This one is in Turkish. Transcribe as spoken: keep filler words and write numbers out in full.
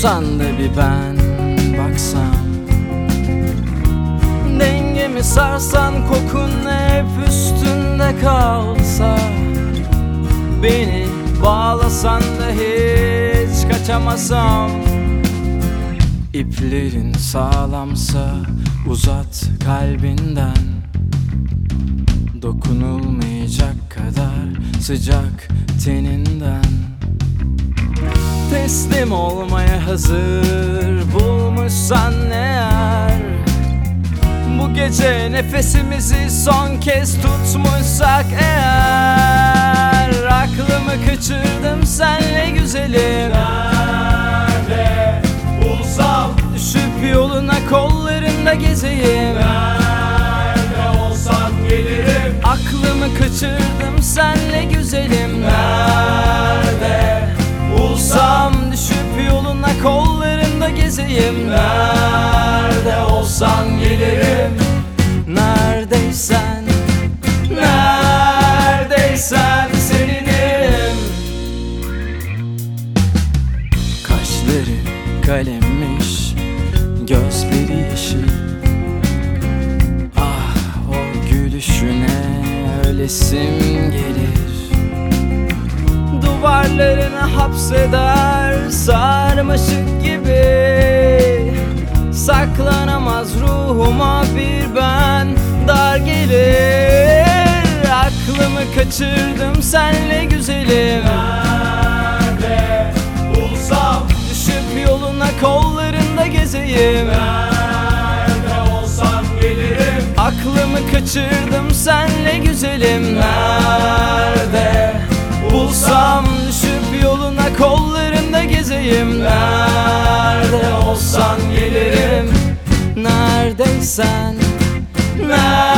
Dursan da bir ben baksam, dengemi sarsan, kokun hep üstünde kalsa, beni bağlasan da hiç kaçamasam. İplerin sağlamsa uzat kalbinden, dokunulmayacak kadar sıcak teninden. Teslim olmaya hazır bulmuşsan eğer, bu gece nefesimizi son kez tutmuşsak eğer, aklımı kaçırdım senle güzelim. Nerede bulsam, düşüp yoluna kollarında gezeyim. nerede olsan gelirim. Aklımı kaçırdım senle güzelim. Nerede bulsam, düşüp yoluna kollarında gezeyim. nerede olsan gelirim. Neredeysen, neredeysen seninim. Kaşları kalemmiş, gözleri yeşil. Ah, o gülüşüne ölesim gelir. Duvarlarını hapseder sarmaşık gibi, saklanamaz ruhuma bir ben dar gelir. Aklımı kaçırdım senle güzelim. Nerede bulsam, düşüp yoluna kollarında gezeyim. nerede olsan gelirim. Aklımı kaçırdım senle güzelim. Nerede bulsam, düşüp yoluna kollarında gezeyim. Nerede olsan gelirim. Neredeysen, nerede